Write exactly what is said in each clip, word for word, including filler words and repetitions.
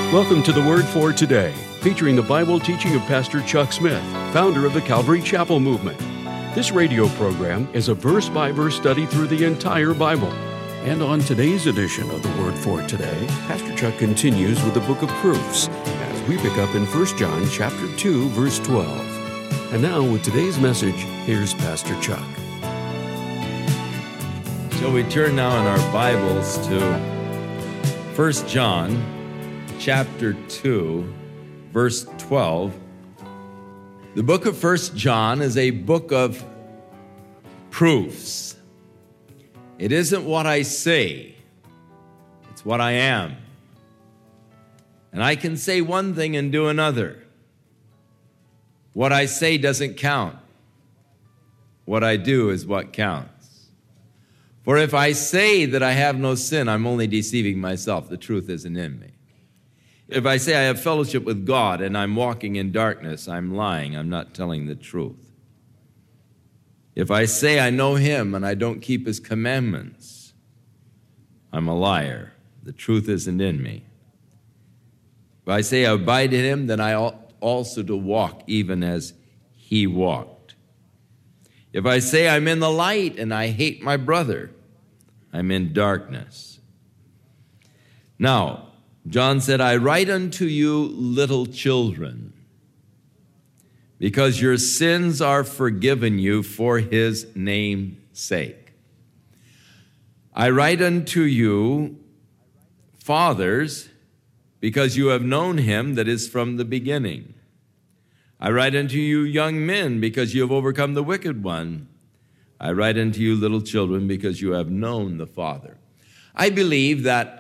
Welcome to the Word for Today, featuring the Bible teaching of Pastor Chuck Smith, founder of the Calvary Chapel Movement. This radio program is a verse-by-verse study through the entire Bible. And on today's edition of the Word for Today, Pastor Chuck continues with the book of Proofs as we pick up in First John chapter two, verse twelve. And now with today's message, here's Pastor Chuck. So we turn now in our Bibles to First John chapter two, verse twelve. The book of First John is a book of proofs. It isn't what I say, it's what I am. And I can say one thing and do another. What I say doesn't count. What I do is what counts. For if I say that I have no sin, I'm only deceiving myself. The truth isn't in me. If I say I have fellowship with God and I'm walking in darkness, I'm lying. I'm not telling the truth. If I say I know him and I don't keep his commandments, I'm a liar. The truth isn't in me. If I say I abide in him, then I ought also to walk even as he walked. If I say I'm in the light and I hate my brother, I'm in darkness. Now, John said, I write unto you, little children, because your sins are forgiven you for his name's sake. I write unto you, fathers, because you have known him that is from the beginning. I write unto you, young men, because you have overcome the wicked one. I write unto you, little children, because you have known the Father. I believe that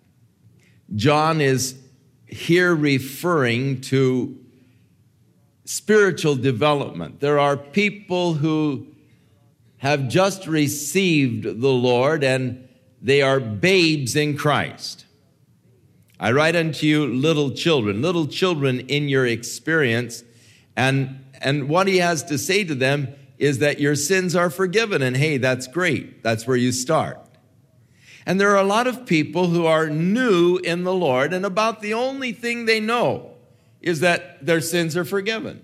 John is here referring to spiritual development. There are people who have just received the Lord and they are babes in Christ. I write unto you, little children, little children in your experience. And, and what he has to say to them is that your sins are forgiven. And hey, that's great. That's where you start. And there are a lot of people who are new in the Lord, and about the only thing they know is that their sins are forgiven.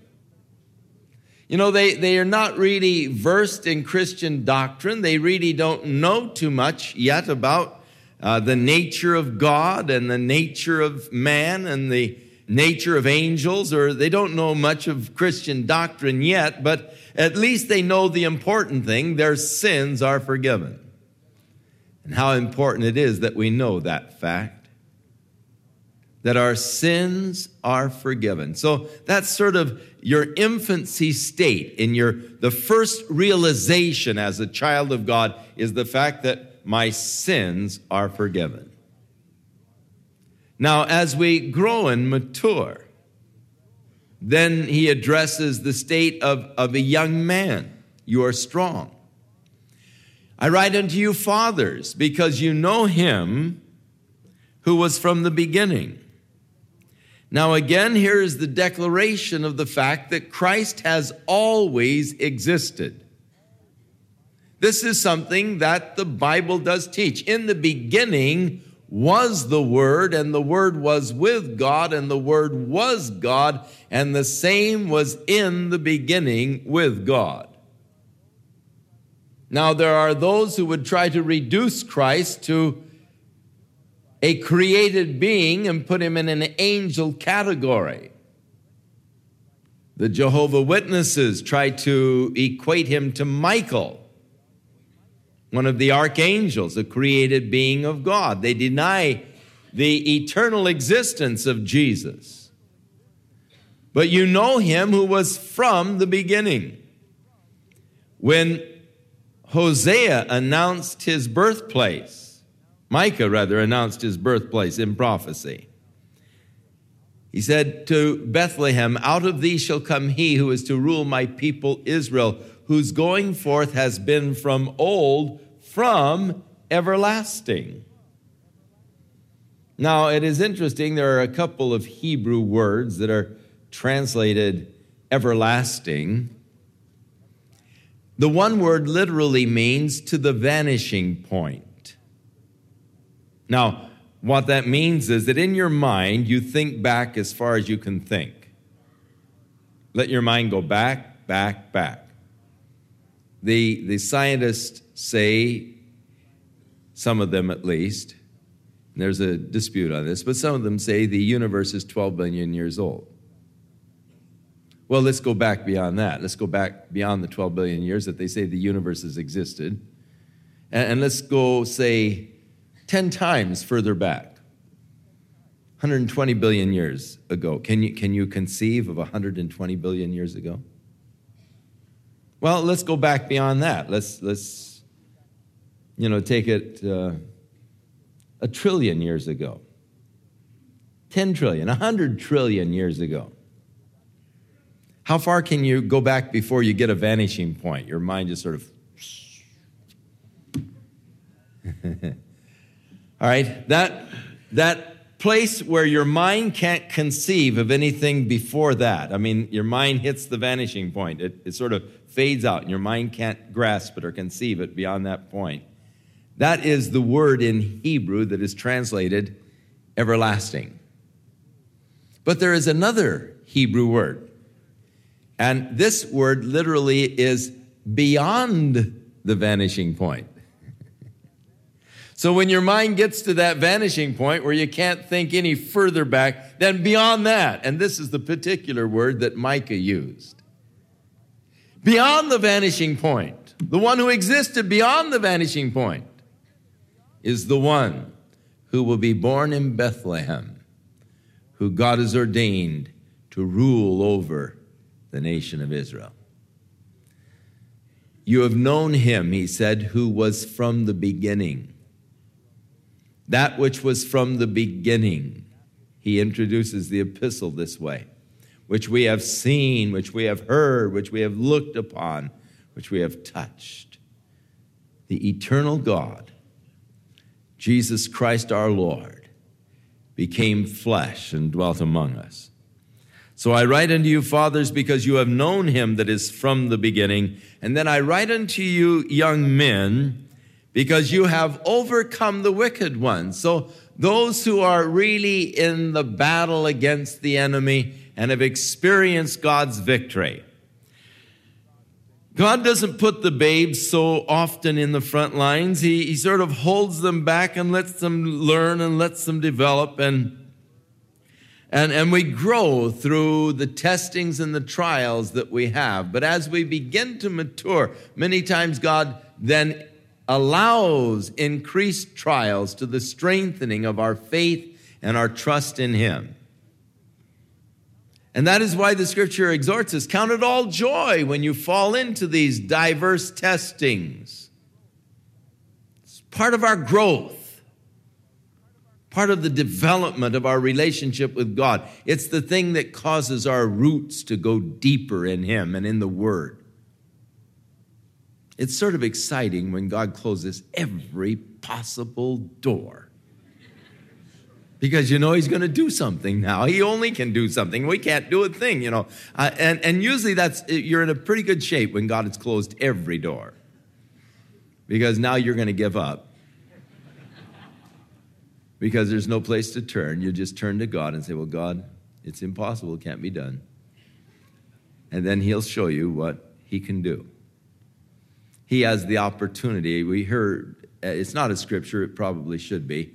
You know, they, they are not really versed in Christian doctrine. They really don't know too much yet about uh, the nature of God and the nature of man and the nature of angels, or they don't know much of Christian doctrine yet, but at least they know the important thing: their sins are forgiven. And how important it is that we know that fact, that our sins are forgiven. So that's sort of your infancy state. In your the first realization as a child of God is the fact that my sins are forgiven. Now, as we grow and mature, then he addresses the state of, of a young man. You are strong. I write unto you, fathers, because you know him who was from the beginning. Now again, here is the declaration of the fact that Christ has always existed. This is something that the Bible does teach. In the beginning was the Word, and the Word was with God, and the Word was God, and the same was in the beginning with God. Now, there are those who would try to reduce Christ to a created being and put him in an angel category. The Jehovah's Witnesses try to equate him to Michael, one of the archangels, a created being of God. They deny the eternal existence of Jesus. But you know him who was from the beginning. When Hosea announced his birthplace, Micah rather announced his birthplace in prophecy. He said to Bethlehem, out of thee shall come he who is to rule my people Israel, whose going forth has been from old, from everlasting. Now, it is interesting, there are a couple of Hebrew words that are translated everlasting. The one word literally means to the vanishing point. Now, what that means is that in your mind, you think back as far as you can think. Let your mind go back, back, back. The, the scientists say, some of them at least, and there's a dispute on this, but some of them say the universe is twelve billion years old. Well, let's go back beyond that. Let's go back beyond the twelve billion years that they say the universe has existed. And, and let's go, say, ten times further back. one hundred twenty billion years ago. Can you, can you conceive of one hundred twenty billion years ago? Well, let's go back beyond that. Let's, let's you know, take it uh, a trillion years ago. ten trillion, one hundred trillion years ago. How far can you go back before you get a vanishing point? Your mind just sort of... All right, that, that place where your mind can't conceive of anything before that. I mean, your mind hits the vanishing point. It, it sort of fades out, and your mind can't grasp it or conceive it beyond that point. That is the word in Hebrew that is translated everlasting. But there is another Hebrew word. And this word literally is beyond the vanishing point. So when your mind gets to that vanishing point where you can't think any further back, then beyond that, and this is the particular word that Micah used. Beyond the vanishing point, the one who existed beyond the vanishing point is the one who will be born in Bethlehem, who God has ordained to rule over the nation of Israel. You have known him, he said, who was from the beginning. That which was from the beginning. He introduces the epistle this way, which we have seen, which we have heard, which we have looked upon, which we have touched. The eternal God, Jesus Christ our Lord, became flesh and dwelt among us. So I write unto you, fathers, because you have known him that is from the beginning. And then I write unto you, young men, because you have overcome the wicked one. So those who are really in the battle against the enemy and have experienced God's victory. God doesn't put the babes so often in the front lines. He, he sort of holds them back and lets them learn and lets them develop, and And, and we grow through the testings and the trials that we have. But as we begin to mature, many times God then allows increased trials to the strengthening of our faith and our trust in him. And that is why the scripture exhorts us, count it all joy when you fall into these diverse testings. It's part of our growth. Part of the development of our relationship with God. It's the thing that causes our roots to go deeper in him and in the Word. It's sort of exciting when God closes every possible door. Because you know he's going to do something now. He only can do something. We can't do a thing, you know. Uh, and, and usually that's you're in a pretty good shape when God has closed every door. Because now you're going to give up. Because there's no place to turn. You just turn to God and say, well, God, it's impossible. It can't be done. And then he'll show you what he can do. He has the opportunity. We heard, it's not a scripture. It probably should be.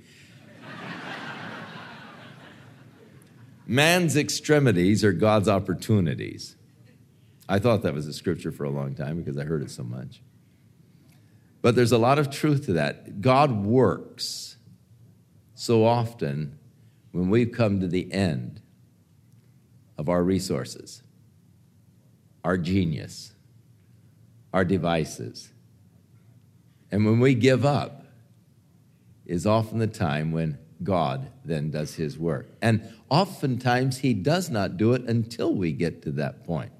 Man's extremities are God's opportunities. I thought that was a scripture for a long time because I heard it so much. But there's a lot of truth to that. God works so often when we've come to the end of our resources, our genius, our devices. And when we give up is often the time when God then does his work. And oftentimes he does not do it until we get to that point.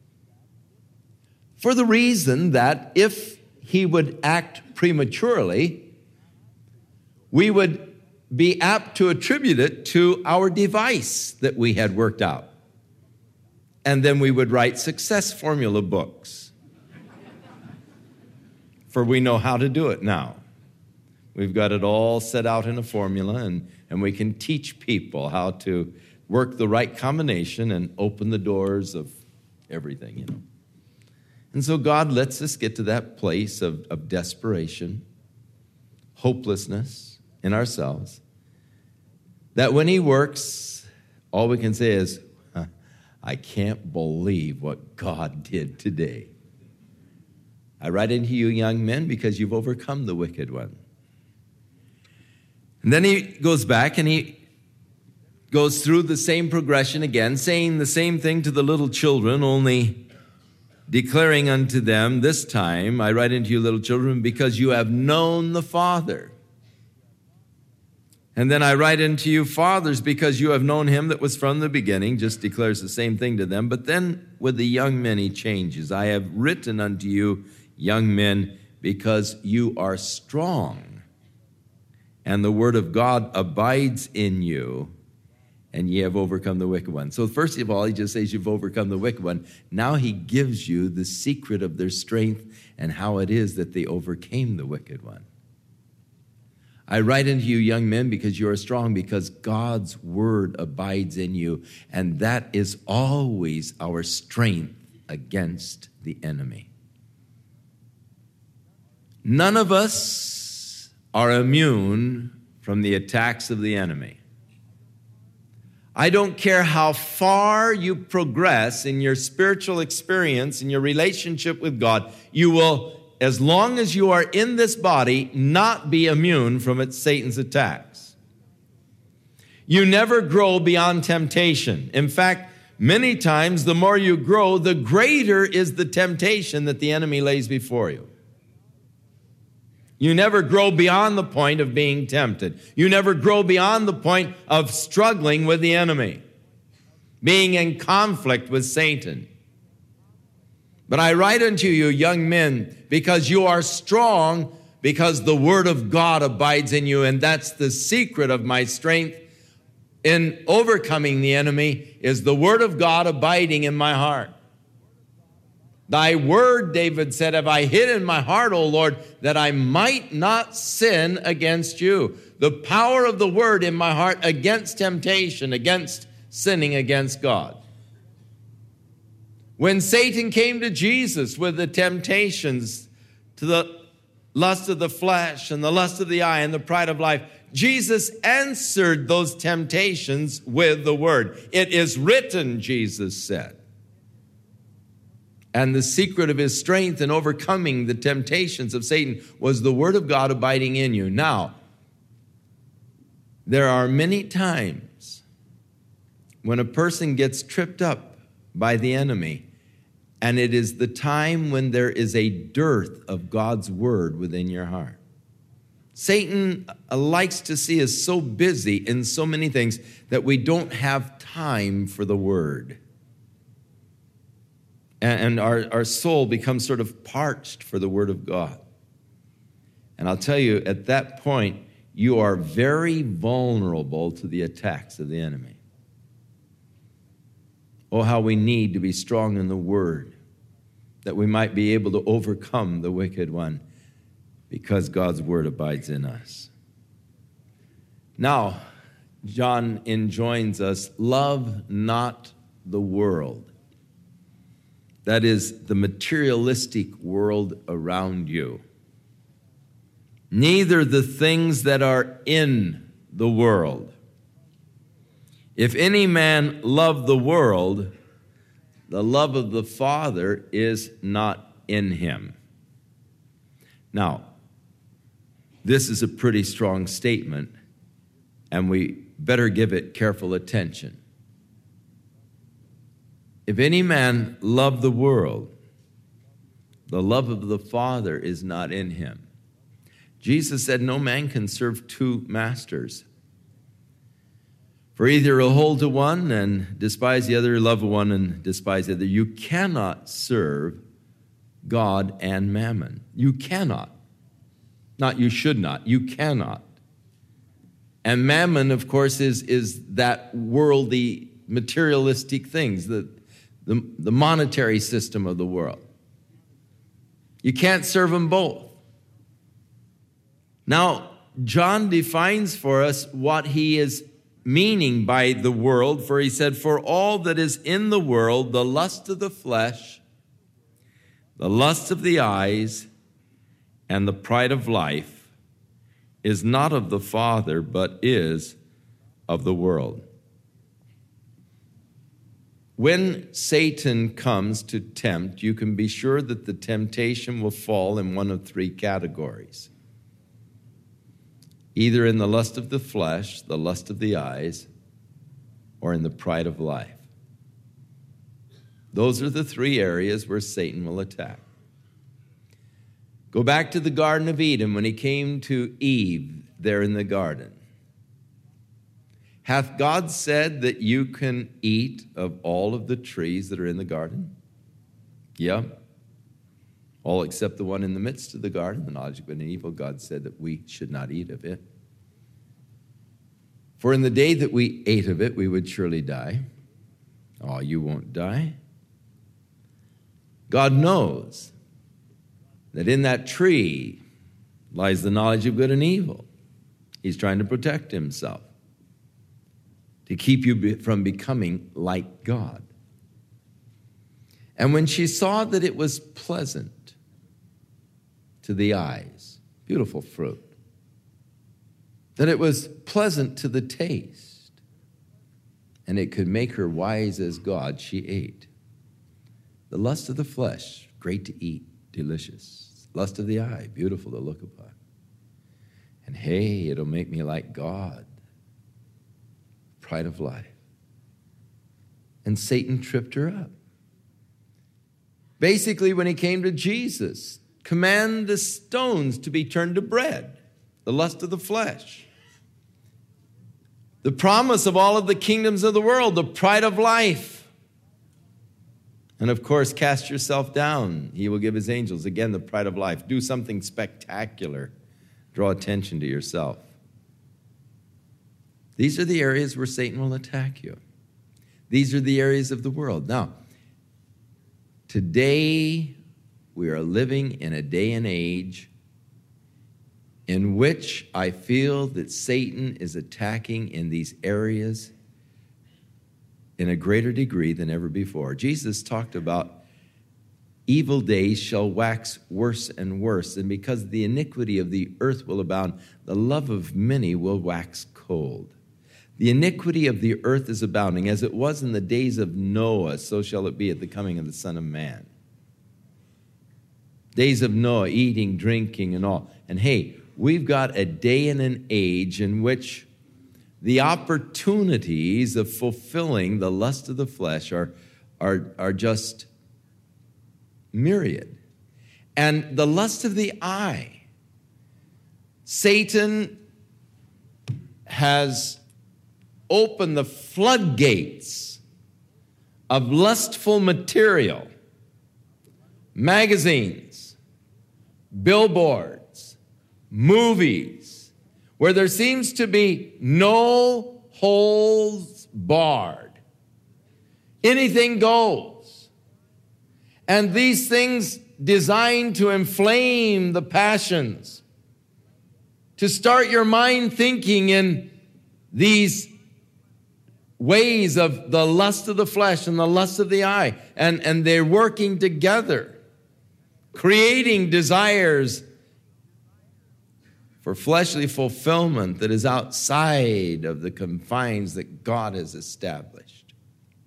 For the reason that if he would act prematurely, we would be apt to attribute it to our device that we had worked out. And then we would write success formula books. For we know how to do it now. We've got it all set out in a formula, and, and we can teach people how to work the right combination and open the doors of everything, you know. And so God lets us get to that place of, of desperation, hopelessness in ourselves, that when he works, all we can say is, huh, I can't believe what God did today. I write into you, young men, because you've overcome the wicked one. And then he goes back and he goes through the same progression again, saying the same thing to the little children, only declaring unto them, this time, I write unto you, little children, because you have known the Father. And then I write unto you, fathers, because you have known him that was from the beginning, just declares the same thing to them. But then with the young men, he changes. I have written unto you, young men, because you are strong, and the word of God abides in you, and ye have overcome the wicked one. So first of all, he just says you've overcome the wicked one. Now he gives you the secret of their strength and how it is that they overcame the wicked one. I write unto you, young men, because you are strong, because God's word abides in you, and that is always our strength against the enemy. None of us are immune from the attacks of the enemy. I don't care how far you progress in your spiritual experience, in your relationship with God, you will, as long as you are in this body, not be immune from it, Satan's attacks. You never grow beyond temptation. In fact, many times the more you grow, the greater is the temptation that the enemy lays before you. You never grow beyond the point of being tempted. You never grow beyond the point of struggling with the enemy, being in conflict with Satan. But I write unto you, young men, because you are strong, because the word of God abides in you, and that's the secret of my strength in overcoming the enemy, is the word of God abiding in my heart. Thy word, David said, have I hid in my heart, O Lord, that I might not sin against you. The power of the word in my heart against temptation, against sinning against God. When Satan came to Jesus with the temptations to the lust of the flesh and the lust of the eye and the pride of life, Jesus answered those temptations with the word. It is written, Jesus said. And the secret of his strength in overcoming the temptations of Satan was the word of God abiding in you. Now, there are many times when a person gets tripped up by the enemy, and it is the time when there is a dearth of God's word within your heart. Satan likes to see us so busy in so many things that we don't have time for the word. And our, our soul becomes sort of parched for the word of God. And I'll tell you, at that point, you are very vulnerable to the attacks of the enemy. Oh, how we need to be strong in the word, that we might be able to overcome the wicked one, because God's word abides in us. Now, John enjoins us, love not the world. That is the materialistic world around you. Neither the things that are in the world. If any man love the world, the love of the Father is not in him. Now, this is a pretty strong statement, and we better give it careful attention. If any man love the world, the love of the Father is not in him. Jesus said, no man can serve two masters. For either he'll hold to one and despise the other, love one and despise the other. You cannot serve God and mammon. You cannot. Not you should not. You cannot. And mammon, of course, is, is that worldly, materialistic things, the, the, the monetary system of the world. You can't serve them both. Now, John defines for us what he is meaning by the world, for he said, "For all that is in the world, the lust of the flesh, the lust of the eyes, and the pride of life, is not of the Father, but is of the world." When Satan comes to tempt, you can be sure that the temptation will fall in one of three categories. Either in the lust of the flesh, the lust of the eyes, or in the pride of life. Those are the three areas where Satan will attack. Go back to the Garden of Eden when he came to Eve there in the garden. Hath God said that you can eat of all of the trees that are in the garden? Yeah. All except the one in the midst of the garden, the knowledge of good and evil. God said that we should not eat of it. For in the day that we ate of it, we would surely die. Oh, you won't die. God knows that in that tree lies the knowledge of good and evil. He's trying to protect himself, to keep you from becoming like God. And when she saw that it was pleasant to the eyes, beautiful fruit, that it was pleasant to the taste, and it could make her wise as God, she ate. The lust of the flesh, great to eat, delicious. Lust of the eye, beautiful to look upon. And hey, it'll make me like God. Pride of life. And Satan tripped her up. Basically, when he came to Jesus, command the stones to be turned to bread, the lust of the flesh. The promise of all of the kingdoms of the world, the pride of life. And of course, cast yourself down. He will give his angels, again, the pride of life. Do something spectacular. Draw attention to yourself. These are the areas where Satan will attack you. These are the areas of the world. Now, today we are living in a day and age in which I feel that Satan is attacking in these areas in a greater degree than ever before. Jesus talked about evil days shall wax worse and worse, and because the iniquity of the earth will abound, the love of many will wax cold. The iniquity of the earth is abounding. As it was in the days of Noah, so shall it be at the coming of the Son of Man. Days of Noah, eating, drinking, and all. And hey, we've got a day and an age in which the opportunities of fulfilling the lust of the flesh are, are, are just myriad. And the lust of the eye. Satan has opened the floodgates of lustful material, magazines, billboards, movies, where there seems to be no holds barred. Anything goes. And these things designed to inflame the passions, to start your mind thinking in these ways of the lust of the flesh and the lust of the eye. And, and they're working together, creating desires for fleshly fulfillment that is outside of the confines that God has established.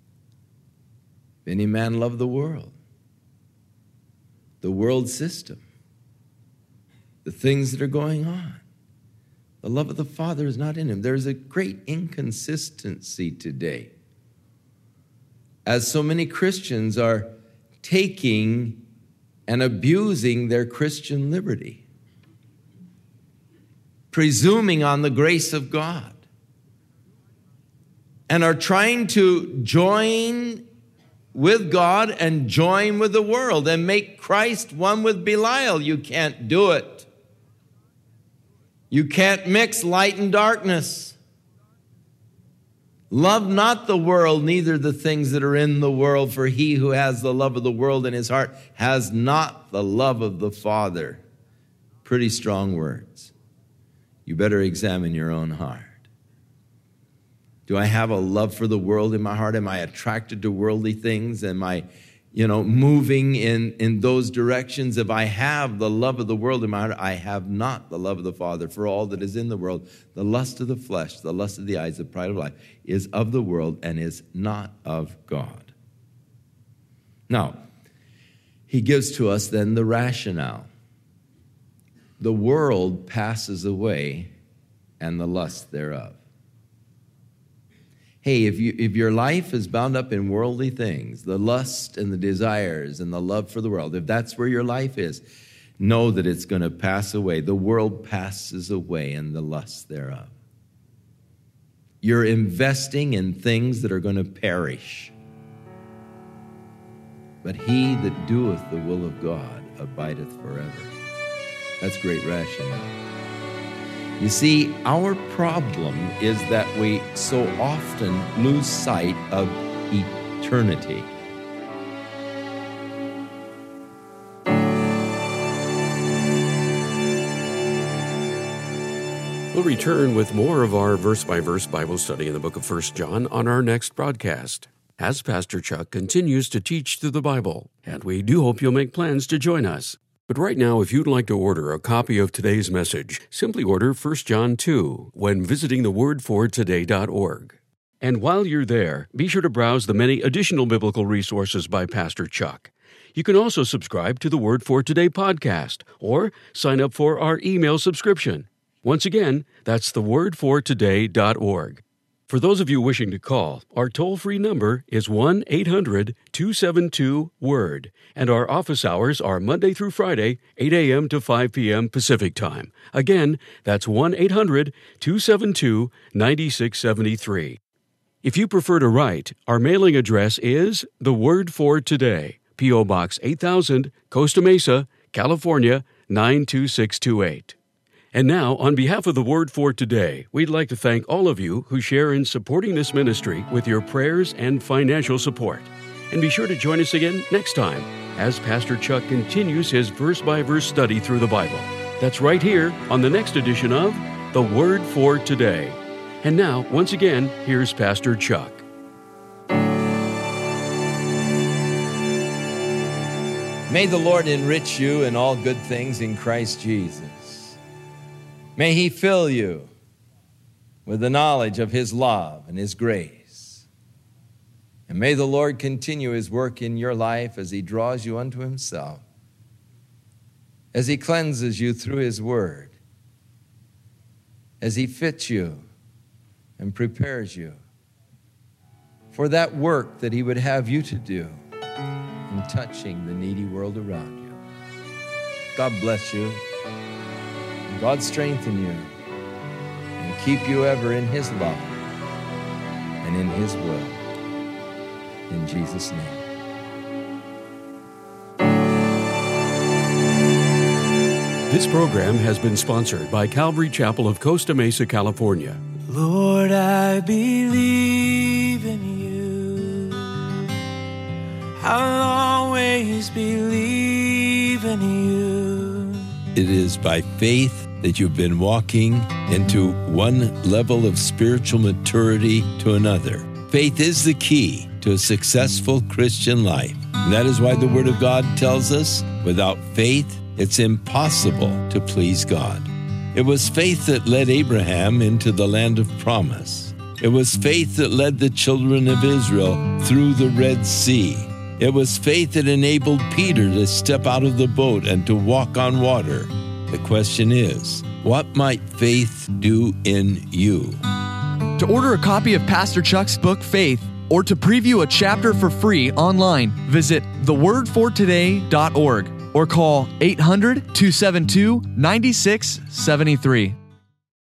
If any man love the world, the world system, the things that are going on, the love of the Father is not in him. There's a great inconsistency today, as so many Christians are taking and abusing their Christian liberty, presuming on the grace of God, and are trying to join with God and join with the world and make Christ one with Belial. You can't do it. You can't mix light and darkness. Love not the world, neither the things that are in the world, for he who has the love of the world in his heart has not the love of the Father. Pretty strong words. you better examine your own heart. Do I have a love for the world in my heart? Am I attracted to worldly things? Am I, you know, moving in, in those directions? If I have the love of the world in my heart, I have not the love of the Father. For all that is in the world, the lust of the flesh, the lust of the eyes, the pride of life, is of the world and is not of God. Now, he gives to us then the rationale. The world passes away and the lust thereof. Hey, if you if your life is bound up in worldly things, the lust and the desires and the love for the world, if that's where your life is, know that it's going to pass away. The world passes away and the lust thereof. You're investing in things that are going to perish. But he that doeth the will of God abideth forever. That's great rationale. You see, our problem is that we so often lose sight of eternity. We'll return with more of our verse-by-verse Bible study in the book of First John on our next broadcast, as Pastor Chuck continues to teach through the Bible, and we do hope you'll make plans to join us. But right now, if you'd like to order a copy of today's message, simply order First John two when visiting the word for today dot org. And while you're there, be sure to browse the many additional biblical resources by Pastor Chuck. You can also subscribe to the Word for Today podcast or sign up for our email subscription. Once again, that's the word for today dot org. For those of you wishing to call, our toll-free number is one eight hundred two seven two word, and our office hours are Monday through Friday, eight a.m. to five p.m. Pacific Time. Again, that's one eight hundred two seven two nine six seven three. If you prefer to write, our mailing address is The Word for Today, P O. Box eight thousand, Costa Mesa, California, nine two six two eight. And now, on behalf of the Word for Today, we'd like to thank all of you who share in supporting this ministry with your prayers and financial support. And be sure to join us again next time as Pastor Chuck continues his verse-by-verse study through the Bible. That's right here on the next edition of The Word for Today. And now, once again, here's Pastor Chuck. May the Lord enrich you in all good things in Christ Jesus. May he fill you with the knowledge of his love and his grace. And may the Lord continue his work in your life as he draws you unto himself, as he cleanses you through his word, as he fits you and prepares you for that work that he would have you to do in touching the needy world around you. God bless you. God strengthen you and keep you ever in his love and in his will. In Jesus' name. This program has been sponsored by Calvary Chapel of Costa Mesa, California. Lord, I believe in you. I'll always believe in you. It is by faith that you've been walking into one level of spiritual maturity to another. Faith is the key to a successful Christian life. And that is why the Word of God tells us, without faith, it's impossible to please God. It was faith that led Abraham into the land of promise. It was faith that led the children of Israel through the Red Sea. It was faith that enabled Peter to step out of the boat and to walk on water. The question is, what might faith do in you? To order a copy of Pastor Chuck's book, Faith, or to preview a chapter for free online, visit the word for today dot org or call eight hundred two seven two nine six seven three.